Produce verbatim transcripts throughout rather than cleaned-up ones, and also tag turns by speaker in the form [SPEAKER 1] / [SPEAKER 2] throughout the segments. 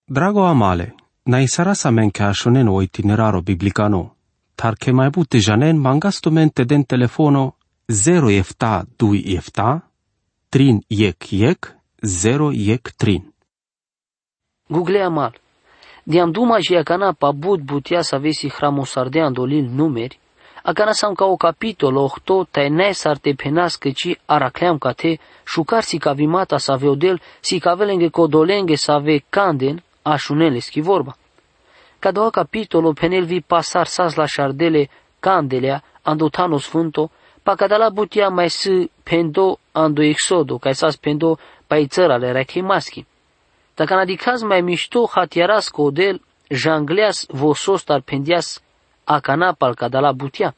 [SPEAKER 1] Drago amale, na isara sa men ke ashonen o itineraro biblicano, tar ke mai bute janen mangasto mente den telefono zero efta dui efta, trin yek yek, zero yek trin.
[SPEAKER 2] Google amal. Diam duma și acana pa bud butia sa vesi hramosardean dolil numeri, acana sam ca o capitolo ohto tai ne sarte penas că ci aracleam ca te, șucar si ca vimata sa veodel, si ca velenge codolenge sa ve canden, așunele schi vorba. Ca doua capitolo penel vi pasar sas la șardele candelea, andotano sfânto, pa ca la butia mai s pendo ando exodo, ca sas pendo pai țărale rechei maschi. Dacă nadicaz mai mișto hatiaras codel, jangleas vosos tar pendias acana pal ca la butia.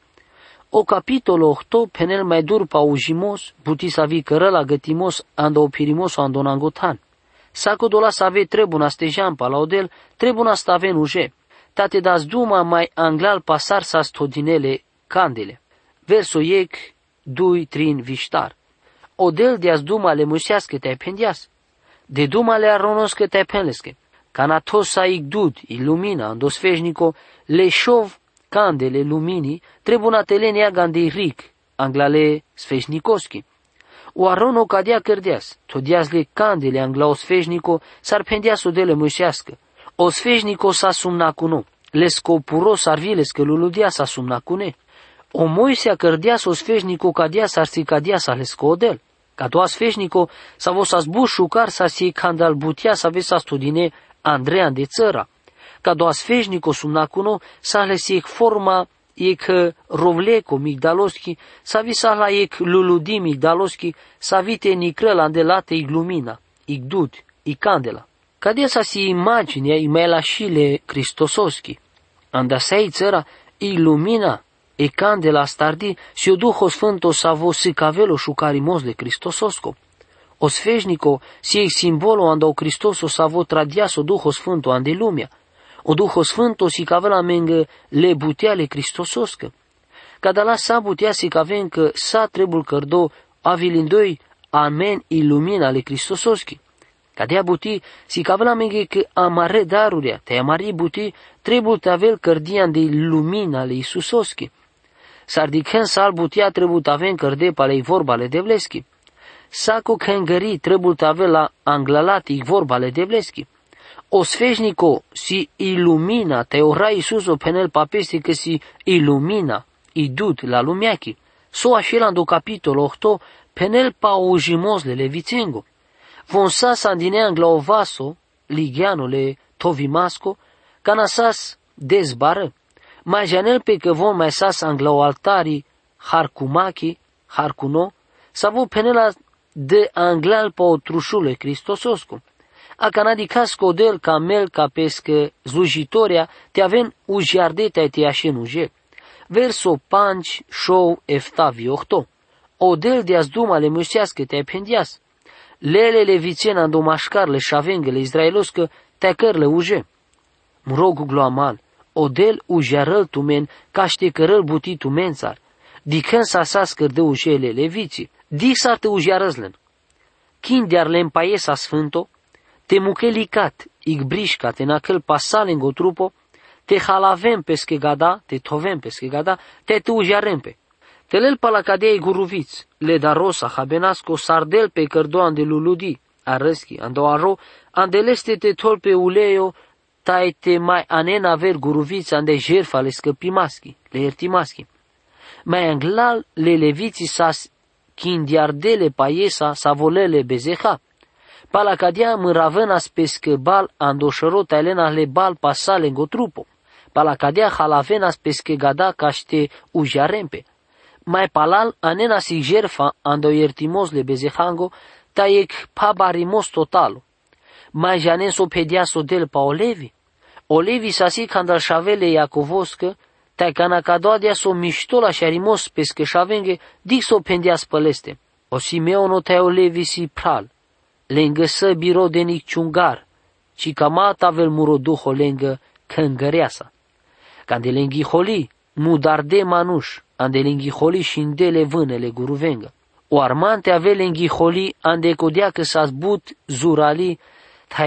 [SPEAKER 2] O capitolo ohto penel mai dur pa ujimos, buti sa vi cărăla gătimos ando opirimos ando nangotan. Saco dola să ave trebuna stejan pa la odel, trebuna staven uje. Tate das duma mai anglal pasar sa stodinele candele. Verso iec, dui, trin, viștar. Odel de-as duma le musească te-ai pendias. De duma le aronos că te-ai penlescă. Canatos sa igdud, ilumina, îndosfeșnico, le șov candele luminii, trebuna telenia gandei ric, anglale sfeșnicoschi. O arono cadea cărdeas, todias le candele angla sfeșnico, s-ar pendias odele musească. O sfeșnico s-a sumnacuno, le scopuro s-ar vilescă luludia s-a sumnacune. O moisea cărdeas o sfeșnico cadea s-ar si cadea s-a lescă odel. Ca doa sfeșnico s-a vos a zbu șucar s-a si candal butia s-a vesa studine Andrean de țăra. Ca doa sfeșnico sumnacuno s-a lesiec forma ec rovleco migdaloschi, s-a visa la ec luludi migdaloschi, s-a vite nicrăl andelate ig lumina, ig dud, ig candela. Cadea s-a si imaginea imela șile cristososchi. Andasei țăra ig lumina, e candela stardi și o Duho Sfânto s-a vos si cavelo șucarimos de cristososco. O sfeșnico si ec simbolo anda o Cristoso s-a vot radias o Duho Sfânto ande lumea. O Duho Sfânto si cavela mengă le buteale cristososcă. Cada la sa butea si caven că sa trebul cărdo avilindoi amen ilumina le cristososchi. Cadea buti si cavela mengă că amare daruria, te amari buti trebul te avel cărdian de lumina le Isusoschi. Sardicân sal butia trebul te aven cărde palei vorba le devleschi. Saco cângări trebul te avel la anglalati vorba le devleschi. O sfeșnico si ilumina, te ora Iisuso penel papesti că si ilumina, idut la lumeachi. So așelando capitolo ohto, penel pa ujimos le levițengo. Von sas andinean glaovaso, ligiano le tovimasco, canasas dezbară. Mai janel pe că von mai sas anglao altarii, harcumachi, harcuno, sa vo penela de anglal pa o trușule cristososco. A canadicas codel ca mel ca pescă zlujitoria te aven ujiarde te te așen uje. Verso panci show eftavi ohto. Odel de azduma le musească te pendias. Lele le vicena îndomașcarle și avengele izraeloscă te cărle uje. Mrogu gloamal, odel ujarăl tumen ca ște cărăl buti tumențar. Dicân sa sa scărdă ujele leviții. Dic s-ar te ujarăzlen. Kindear le împaiesa sfânto, te muchelicat, igbrișcat în acel pasalengo trupo, te halavem pesche gada, te tovem pesche gada, te te ujarempe. Te lel palacadei guruviți, le darosa habenasco sardel pe cărdoan de luludi, arăschi, ando aro, andeleste te tol pe uleo, tai te mai anen aver guruviți ande jerfa le scăpimaschi, le ertimaschi. Mai anglal le leviții sas kindiardele paiesa sa volele bezeha. Palacadea mâravănas pescă bal andoșărot elena le bal pasale în trupo. Palacadea halavenas pescă gada caște ujarempe. Mai palal anena si jerfa ando iertimos le bezehango ta ec pabarimos totalo. Mai janes o pediaso del pa olevi. Olevi sasi candal șavele iacovoscă ta canacadoa dea so miștola șarimos pescă șavenge dic so pendias păleste. O Simeono ta olevi si pral. Lângă să biro de nic ciungar, ci camata vel muro duho lângă cângăreasa. Cande lânghi holi, mudar de manuș, ande lânghi holi și îndele vânele guruvengă. O armante ave lânghi holi, ande codea că s-a zbut zurali, tai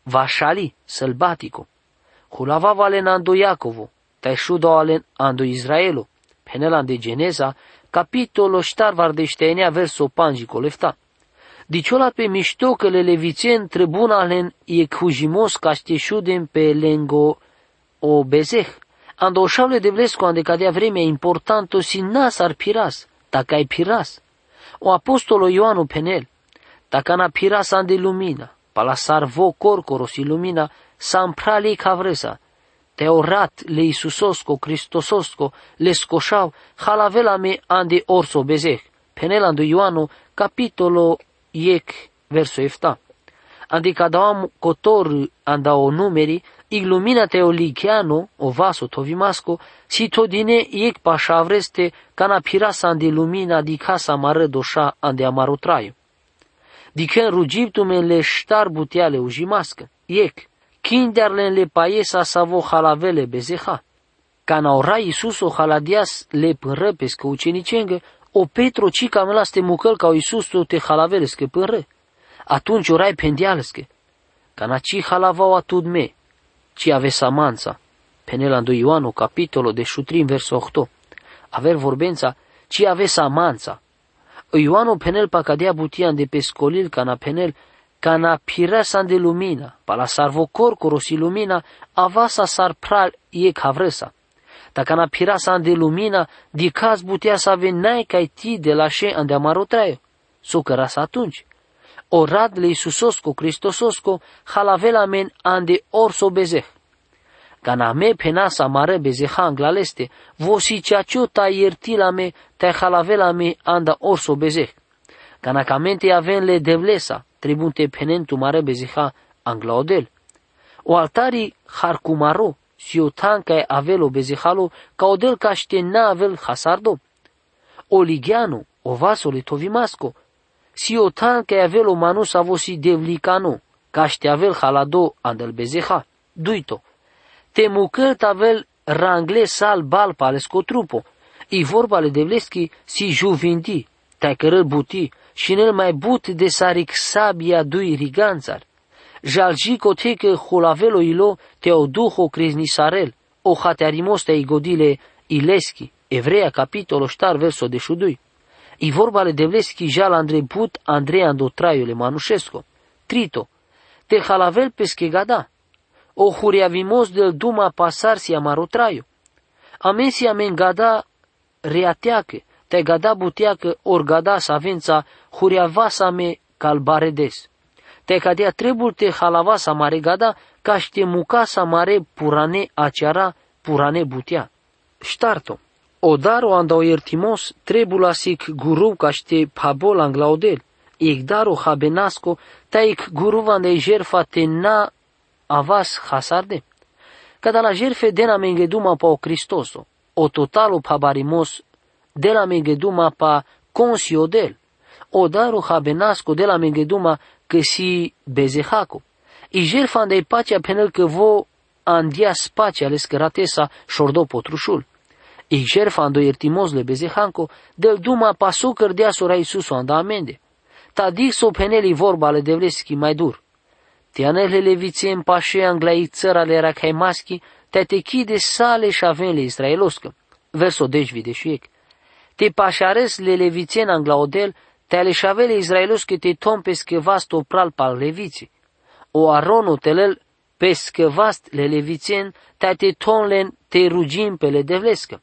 [SPEAKER 2] Vašali, sălbatico. Hulava valen ando Iacovo, tai shudo alen ando Izraelo. Penelan de Geneza, capitolo ștar vardeșteenea verso pangico lefta. Diciolat pe mișto că le levicen tribunalen e cujimos cașteșudem pe lengo o bezeh. Ando oșavle de vlesco ande cadea vremea importanto si nas ar piras, dacă ai piras. O apostolo Ioanu penel, dacă na piras ande lumina, palasar vo corcoro si lumina, sa prali cavresa. Te orat le Iisusosco, Cristososco, le scoșau, halavela me ande orso bezeh. Penel ando Ioanu, capitolo iec verso efta. Ande cadam cotor anda o numeri, ilumina te o lichiano, o vaso tovimasco, si todine iec pașa vreste, cana pirasa ande lumina di casa mare doșa ande amarotraiu. Dicen rugiptumen le ștar buteale ujimască, iec, kinderlen le paiesa savo halavele bezeha. Cana ora Iisus o haladias le pânrăpescă ucenicengă, o Petro cica melaste mucăl ca o Iisus o te halavelescă pânră. Atunci orai pendialescă. Cana ci halavau atud me, ci ave samanța. Penelan do Ioanu, capitolo de șutrim verso ocho. Aver vorbența, ci ave samanța. Ioanu penel pa cadea butian de pescolil cana penel, cana piresan de lumina, pa la sarvo corcoro si lumina, avasa sar pral e cavresa. Ta cana pirasan de lumina, di caz butea să ave n-ai cai ti de la șe ande amarotraio. S-o căras atunci. O rad le Iisusosco, Cristososco, halavela men ande orso bezeh. Cana me penasa mare bezeha anglaleste, vosi ceacio ta iertila me, ta halavela me anda orso bezeh. Cana camente aven le devlesa, tribunte penentu mare bezeha anglaodel. O altari harcumaro, si o tanca avelo bezehalo, ca odel caște na avel hasardo. O ligiano, o vaso le tovimasco, si o tanca avelo manus avosi devlicano, caște avel halado andel bezeha. Duito. Te mucălt avel rangle sal bal palesco trupo. I vorba le devleschi si juvindi, tai cărăl buti, și nel mai but de saric sabia dui riganțar. Jalgico tecă holavelo ilo te o duho creznisarel, o hatearimos te igodile ileschi, Evreia capitolo ștar verso de șudui. I vorba le devleschi jal andre but Andrei andotraiule manușesco. Trito, te halavel pesche gada. O huriavimos del duma pasar si amarotraiu. Amensia men gada reateacă, te gada buteacă or gada savența huriavasa me calbaredes. Te cadea trebul te halavasa mare gada, ca ște mucasa mare purane aceara purane butea. Ștarto. Odaro andau iertimos trebula sic guru ca ște pabol anglaudel. Igdaro habenasco taic guruvan de jerfa te na avas hasarde. Cada la jerfe de la mengeduma pa o Cristoso, o totalo pabarimos de la mengeduma pa consiodel. Odaro habenasco de la mengeduma că si bezehaco. I jerfa de pacea penel că vo andia space ales căratesa șordo potrușul. I jerfa ando iertimos le bezehanco del duma paso cărdea sora Iisus o anda amende. Ta dixo peneli vorba le devleschi mai dur. Te anele levițe în pașe anglai țăra le rachaimaschi, te te chide sale și avenle israeloscă. Verso deci videșuiec. Te pașares le levițe în anglaodel, te ale șavele israeloscă te tom pescă vast o pral pal leviții. O arono telel pescă vast le levițen, te te tonlen te rugim pe le devlescă.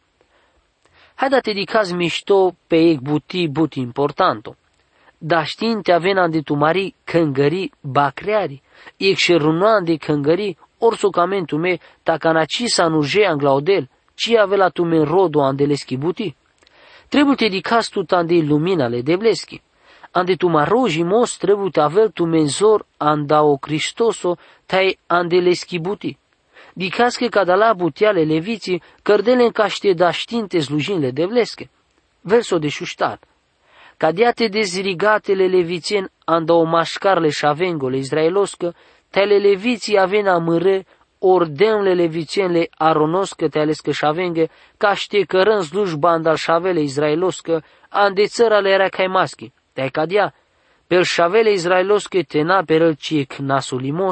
[SPEAKER 2] Haida te dicaz mișto pe ec buti buti importanto. Da știin te avena de tumari cângări bacreari, ec șerunoan de cângări, orsocamentul me, ta canacisa nu je anglaodel, ci avela tu men rodo andeleschi buti. Trebuie te dicaz tu tande lumina le devleschi. Ande tu maroji mos trebuie te avel tu menzor andao Cristoso tai andeleschi buti. Dicaz că cadala butiale leviții cărdele în caște da știnte slujinle devlesche. Verso de șuștar. Cadiate dezrigatele levițen andao mașcarle șavengole izraeloscă, tele leviții avena mâre, ordemle levițenle aronoscă te alescă șavenghe, caște cărân slujba andal șavele izraeloscă, ande țărale era caimaschi. Te-ai cadea, pel șavele izraeloscă te na perel ciec nasulimos,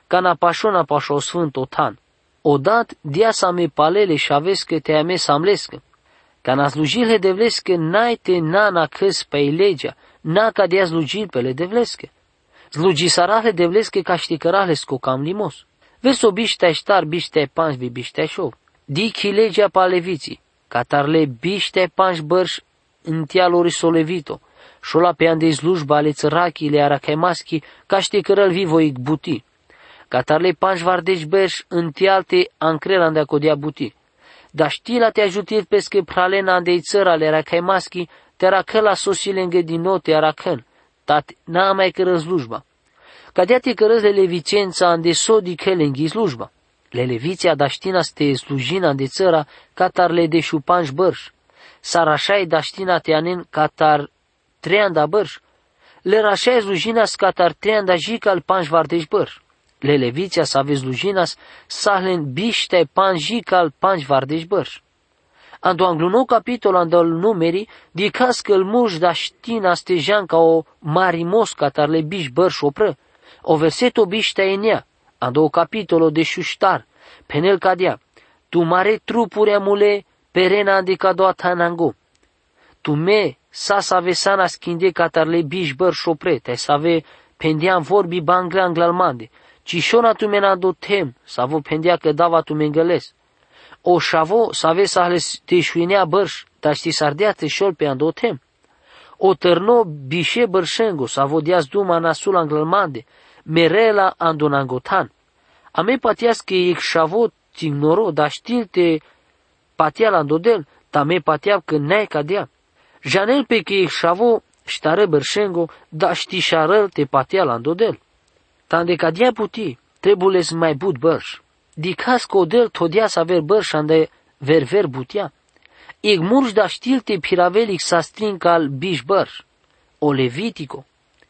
[SPEAKER 2] ca na pașona pașo sfânt otan. Odat dia sa me palele șavescă te ame samlescă. Ca na slujile devlescă n-ai te nana căs pe legea, na ca dea slujil pe le devlescă. Slugisarale devlescă ca șticărale scocam limos. Vezi o biștea ștar, biștea panș, bi biștea șov. Dichi legea pa leviții, ca tarle biștea panș bărș în tialori solevito. Șola pe andei slujba ale țărachii le arachaimaschi, ca șticărăl vivoic buti. Ca tarle panș vardeci bărș în tialte ancrela andea codea buti. Dar știla te ajutir pesche pralena andei țăra le arachaimaschi, te arachăla sosilengă din nou te arachăn. Tat n-a mai cără slujba. Ca dea te cărăz le levicența ande sodi călenghi slujba. Le leviția daștina ste slujina de țăra catar le de șupanș bărș. Sarașai daștina te anen catar treanda bărș. Le rașai slujinas catar treanda jical panș vardeș bărș. Le leviția să aveți slujinas sahlen biște panș jical panș vardeș bărș. Ando angluno capitol andol numeri di cas că-l muș daștina ste jean ca o marimos catar le biș bărș opră. O verseto biște enea. Ando o capitolo de șuștar, penel cadea, tu mare trupuri amule, perena ande cadoa tanango. Tu me, sa save sana schinde catarle biș băr șopre, te save pendeam vorbi bangla anglalmande, ci șona tu mena do tem, savo pendea că dava tu mengăles. O șavo save sahle te șuinea bărș, dar ști sardea te șol pe ando tem. O tărno bișe bărșengo, savo deaz duma nasul anglalmande, merela andonangotan. Ame patias că e șavot ignoro, dar știl te patia la îndodel, ta me patia că n-ai cadea. Janel pe că e șavo ștare bărșengo, dar ști șarăl te patia la îndodel. Ta de cadea puti, trebuie să mai but bărș. Dicas că odel todea să aver bărș ande verver butia. Ig murș da știl te piravelic sa strinca al biș bărș. O levitico.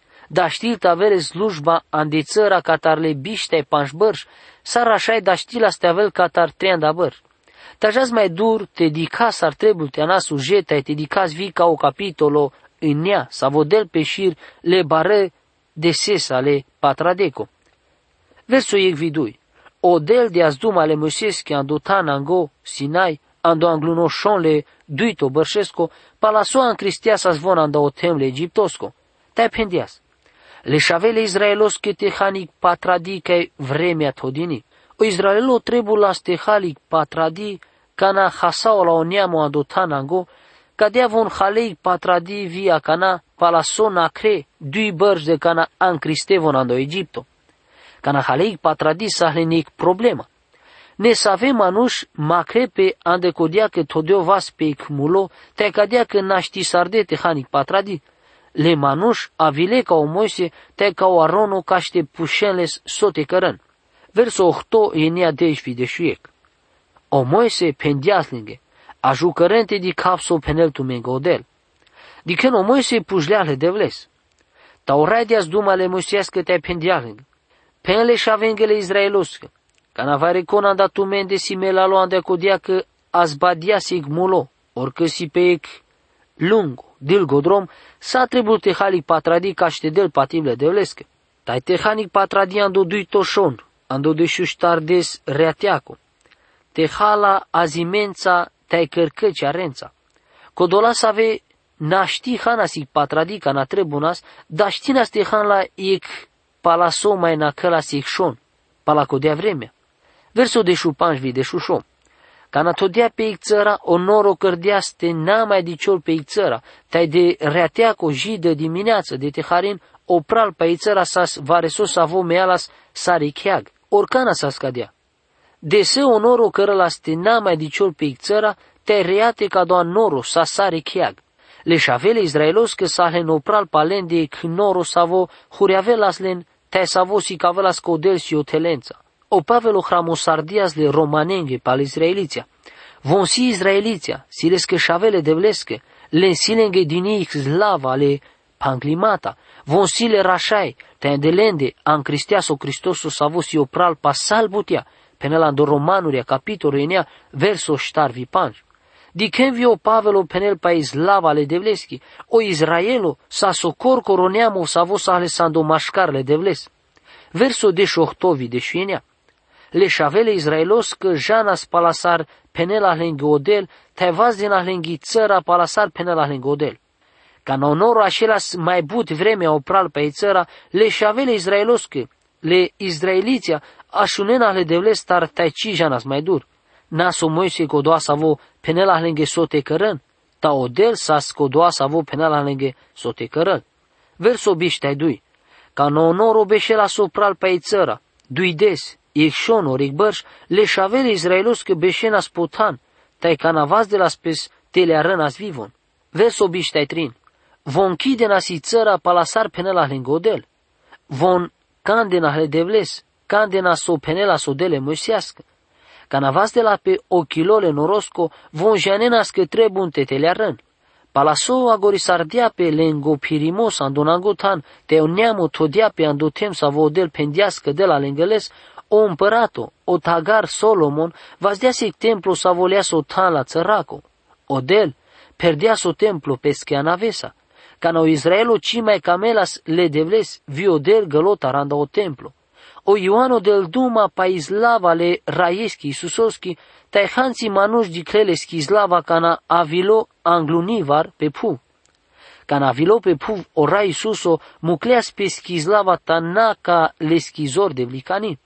[SPEAKER 2] Da știl te avere slujba ande țăra catarle biște panș bărș, sar așa da știl a steavel catar treanda bărș. Tajaz mai dur te dicas ar trebui te ana sujeta te dicas vi ca o capitolo în ea, sa vodel pe șir le bare de sesa le patradeco. Verso ec vidui. Odel de azduma le Moiseschi ando tanango Sinai ando anglunoșon le duito bărșesco palasoa în cristia sa zvon ando o tem le egiptosco. Te pendias. Le șavele Israelos că te hanic patradi că vremea todini. O Israelo trebuie la ste halic patradi cana hasau la o neamo adotanango, ca dea von haleic patradi via cana palason acre dui bărși de cana an cristevon ando Egipto. Cana haleic patradi sahlenic problema. Ne savem anuș macre pe ande codia că todeo vas pe icmulo te cadea că naști sarde te hanic patradi. Le manuș avile ca o Moise te ca o Arono caște pușenles sote cărăn. Verso ochto enia deșvi de șuiec. O Moise pendiaslinghe, a jucărente di capso penel tu mengodel. Dicen o Moise pușleale devles. Ta o raideas dumale Moisească te pendiaslinghe. Penle șavengele Israeloscă. Ca navare conanda tu mende simela lo ande codia că azbadia sig mulo, orcă si pe ec lungo. Dil godrom, sa trebul tehalic patradi ca ștedel patimle devlescă. Tai tehanic patradi ando dui toșon, ando de șuștardes reateaco. Tehala azimența tai cărcăci arența. Codola să ave naști hanasic patradi ca na trebunas, da știnas tehan la ec palaso mai na călasic șon, palacodea vremea. Verso de șupanșvi de șușom. Ca na todea pe ic țăra, onoro cărdeaste n-a mai diciol pe ic țăra, tai de reateaco jidă dimineață de teharin, opral pe ic țăra sas varesos avo mealas saricheag, orcana sa scadea. De se onoro cărălaste n-a mai diciol pe ic țăra, te reate ca doa noro sa saricheag. Le șavele Israelos că sahlen opral palen de knoro savo hureavelaslen, te savo si cavelas codel si otelența. O pavelo hramosardias le romanenghe pal israeliția. Von si israeliția, si lescă șavele devlescă, le silenghe din ix slava le panclimata, von si le rașai, te îndelende, an cristiaso Cristoso savo si opral pasal butia, penelando romanuria capitolul enea verso ștar vipanj. Dicem vi o pavelo penel pa slava le devleschi, o Israelo sa socor coroneamo savo sahle sando mașcar le devles. verso de šohtovi de šujenja. Le šavele Izraelos că žanas palasar penela lengă odel, te vas din ahlengi țăra palasar penela lengă odel. Ca na onorul acela mai but vremea opral pe țăra, le šavele Izraelos că le izraeliția așunena le devles tar taici žanas mai dur. Naso Moise kodoa savo penela lengă sote cărân, ta odel sas kodoa savo penela lengă sote cărân. Verso biștai dui, ca na onorul beșela sopral pe țăra, dui des, Icșonor, Icbărș, le šavele Izraelos că beșena spotan, tai canavaz de la spes telea rănas vivon. Verso biștai trin, von chidenas i țăra palasar penela lengodel, von candenas le devles, candenas so penela sodele moisească. Canavaz de la pe ochilole norosco, von janenas că trebun tetelea rân. Palaso agorisardea pe lengo pirimos andonagotan, te neamo todea pe andotem sa vodel pendiască de la lengăles, o împărato, o tagar Solomon, vazdease templu sa voleas o tan la țăraco. Odel, perdeas o templu pe schianavesa, ca na o Israelo ci mai camelas le devles, vi odel gălota randa o templu. O Ioano del Duma pa izlava le raieschi Isusoski, tai hanții manuși dicleleschi izlava ca na avilo anglunivar pe pu. Ca na avilo pe pu o rai Isuso mucleas pe schizlava ta ca le schizor de vlicani.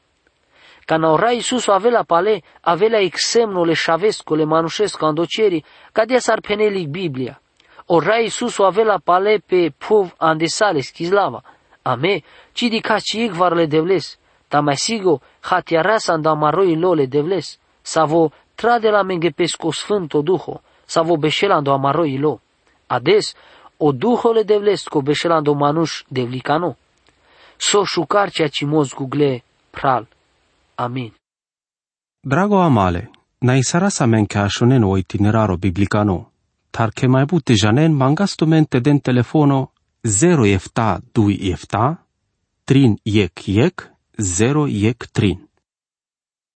[SPEAKER 2] Ca na o rai Isuso avela pale, avela exemno le șavesco le manușesco andoceri, ca de s-ar penelic Biblia. O rai Isuso avela pale pe puv andesale schizlava. Ame, ci dica ci igvar le devles, ta mai sigo hatiarasa andamaroi lo le devles, savo trade la mengepesco sfânto duho, savo beșelando amaroi lo. Ades, o duho le devles co beșelando manuș devlicano. So șucar ceea ci moz gugle pral. Amin.
[SPEAKER 1] Drago amale, na isarasa menkeašonen o itineraro biblicano, tar ke mai bute janen mangastomente den telefono zero efta dui efta, trin jek jek, zero jek trin.